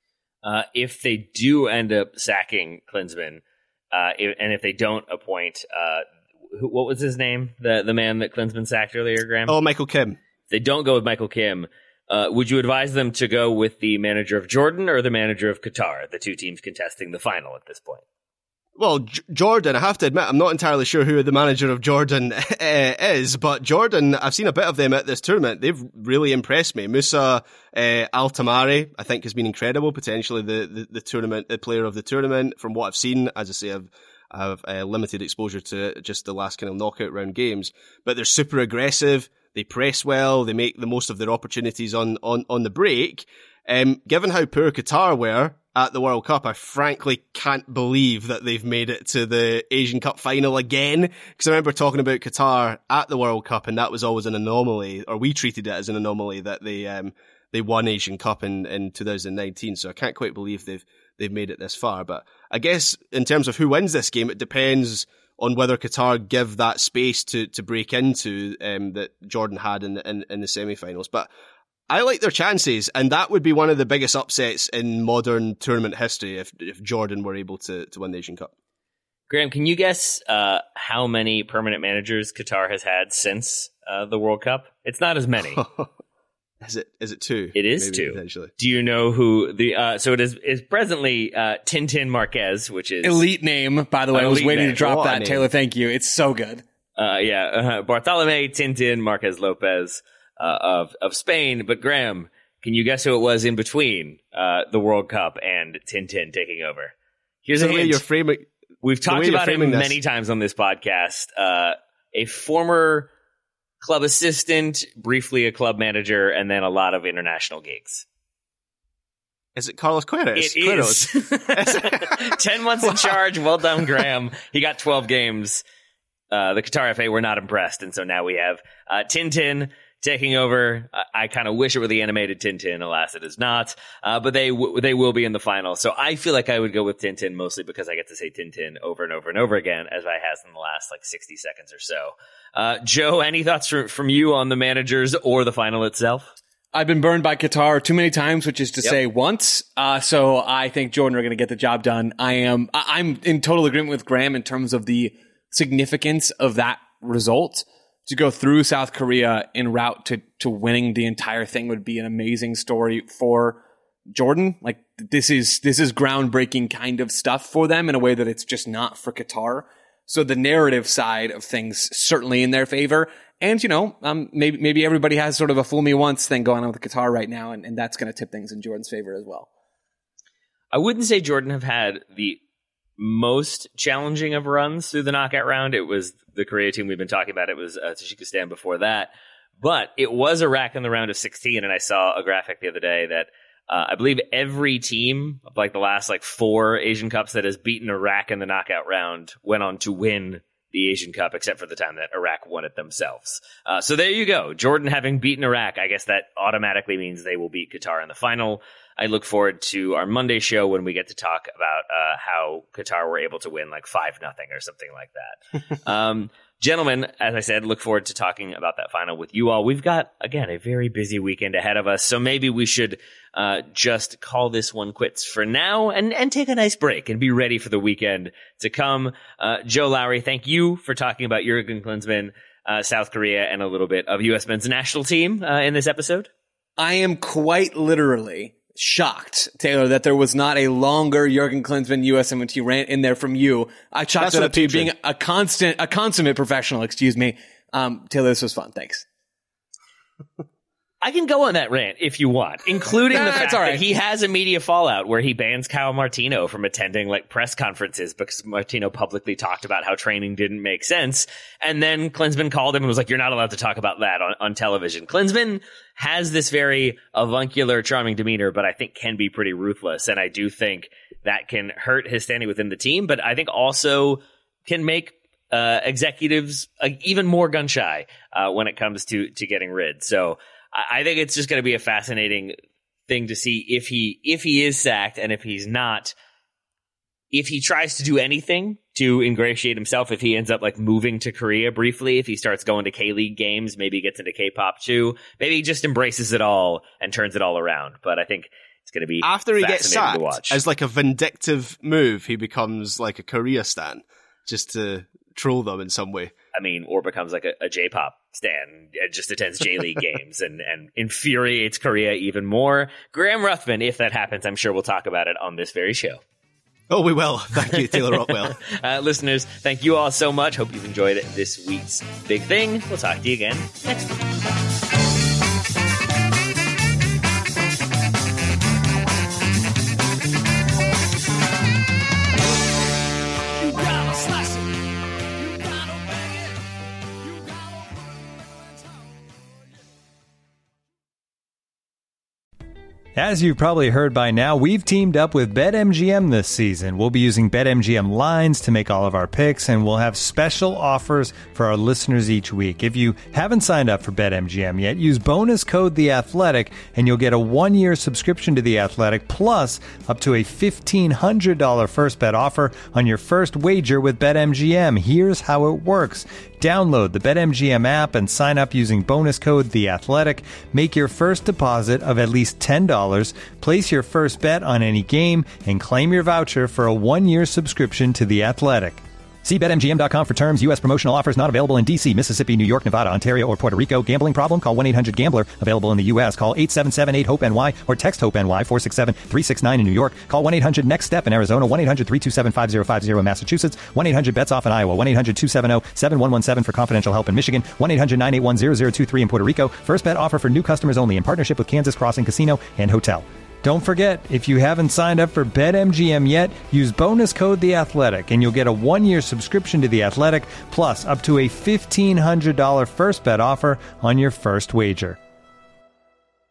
If they do end up sacking Klinsmann, and if they don't appoint, what was his name? The man that Klinsmann sacked earlier, Graham? Oh, Michael Kim. If they don't go with Michael Kim, would you advise them to go with the manager of Jordan or the manager of Qatar, the two teams contesting the final at this point? Well, Jordan, I have to admit, I'm not entirely sure who the manager of Jordan is, but Jordan, I've seen a bit of them at this tournament. They've really impressed me. Musa Al-Tamari, I think, has been incredible, potentially the player of the tournament. From what I've seen, as I say, I've limited exposure to just the last kind of knockout round games, but they're super aggressive. They press well. They make the most of their opportunities on the break. Given how poor Qatar were at the World Cup, I frankly can't believe that they've made it to the Asian Cup final again. Because I remember talking about Qatar at the World Cup, and that was always an anomaly, or we treated it as an anomaly that they won Asian Cup in 2019. So I can't quite believe they've made it this far. But I guess in terms of who wins this game, it depends on whether Qatar give that space to break into that Jordan had in the semi-finals. But I like their chances, and that would be one of the biggest upsets in modern tournament history if Jordan were able to win the Asian Cup. Graham, can you guess how many permanent managers Qatar has had since the World Cup? It's not as many. Is it two? It is maybe, two. Potentially. Do you know who the? So it is presently Tintin Marquez, which is elite name, by the way. I was waiting to drop that, Taylor. Thank you. It's so good. Bartolome Tintin Marquez Lopez of Spain. But Graham, can you guess who it was in between the World Cup and Tintin taking over? Here's a hint. You're framing. We've talked about him many times on this podcast. A former club assistant, briefly a club manager, and then a lot of international gigs. Is it Carlos Queiroz? It is. 10 months in charge. Well done, Graham. He got 12 games. The Qatar FA were not impressed, and so now we have Tintin taking over. I kind of wish it were the animated Tintin. Alas, it is not. But they will be in the final. So I feel like I would go with Tintin mostly because I get to say Tintin over and over and over again, as I has in the last 60 seconds or so. Joe, any thoughts from you on the managers or the final itself? I've been burned by Qatar too many times, which is to say once. So I think Jordan are going to get the job done. I'm in total agreement with Graham in terms of the significance of that result. To go through South Korea en route to winning the entire thing would be an amazing story for Jordan. This is groundbreaking kind of stuff for them in a way that it's just not for Qatar. So the narrative side of things certainly in their favor. And, maybe everybody has sort of a fool me once thing going on with Qatar right now, and that's going to tip things in Jordan's favor as well. I wouldn't say Jordan have had the most challenging of runs through the knockout round. It was the Korea team we've been talking about. It was Tajikistan before that. But it was Iraq in the round of 16, and I saw a graphic the other day that I believe every team of the last 4 Asian Cups that has beaten Iraq in the knockout round went on to win the Asian Cup, except for the time that Iraq won it themselves. So there you go. Jordan having beaten Iraq, I guess that automatically means they will beat Qatar in the final. I look forward to our Monday show when we get to talk about how Qatar were able to win 5-0 or something like that. Gentlemen, as I said, look forward to talking about that final with you all. We've got, again, a very busy weekend ahead of us, so maybe we should just call this one quits for now and take a nice break and be ready for the weekend to come. Joe Lowery, thank you for talking about Jurgen Klinsmann, South Korea, and a little bit of U.S. men's national team in this episode. I am quite literally shocked, Taylor, that there was not a longer Jurgen Klinsmann USMNT rant in there from you. I chalked it up to you being a consummate professional, excuse me. Taylor, this was fun. Thanks. I can go on that rant if you want, including the fact that he has a media fallout where he bans Kyle Martino from attending press conferences because Martino publicly talked about how training didn't make sense. And then Klinsmann called him and was like, you're not allowed to talk about that on television. Klinsmann has this very avuncular, charming demeanor, but I think can be pretty ruthless. And I do think that can hurt his standing within the team, but I think also can make executives even more gun shy when it comes to getting rid. So I think it's just going to be a fascinating thing to see if he is sacked, and if he's not, if he tries to do anything to ingratiate himself, if he ends up moving to Korea briefly, if he starts going to K-League games, maybe gets into K-pop too, maybe he just embraces it all and turns it all around. But I think it's going to be after he gets sacked, to watch. As a vindictive move, he becomes a Korea stan just to troll them in some way. I mean, or becomes a J-pop stan, just attends J-League games and infuriates Korea even more. Graham Ruthven, if that happens, I'm sure we'll talk about it on this very show. Oh, we will. Thank you, Taylor Rockwell. Listeners, thank you all so much. Hope you've enjoyed this week's Big Thing. We'll talk to you again next week. As you've probably heard by now, we've teamed up with BetMGM this season. We'll be using BetMGM lines to make all of our picks, and we'll have special offers for our listeners each week. If you haven't signed up for BetMGM yet, use bonus code The Athletic, and you'll get a 1-year subscription to The Athletic, plus up to a $1,500 first bet offer on your first wager with BetMGM. Here's how it works. Download the BetMGM app and sign up using bonus code The Athletic. Make your first deposit of at least $10. Place your first bet on any game and claim your voucher for a 1-year subscription to The Athletic. See BetMGM.com for terms. U.S. promotional offers not available in D.C., Mississippi, New York, Nevada, Ontario, or Puerto Rico. Gambling problem? Call 1-800-GAMBLER. Available in the U.S. Call 877-8-HOPE-NY or text HOPE-NY 467-369 in New York. Call 1-800-NEXT-STEP in Arizona. 1-800-327-5050 in Massachusetts. 1-800-BETS-OFF in Iowa. 1-800-270-7117 for confidential help in Michigan. 1-800-981-0023 in Puerto Rico. First bet offer for new customers only in partnership with Kansas Crossing Casino and Hotel. Don't forget, if you haven't signed up for BetMGM yet, use bonus code The Athletic, and you'll get a 1-year subscription to The Athletic, plus up to a $1,500 first bet offer on your first wager.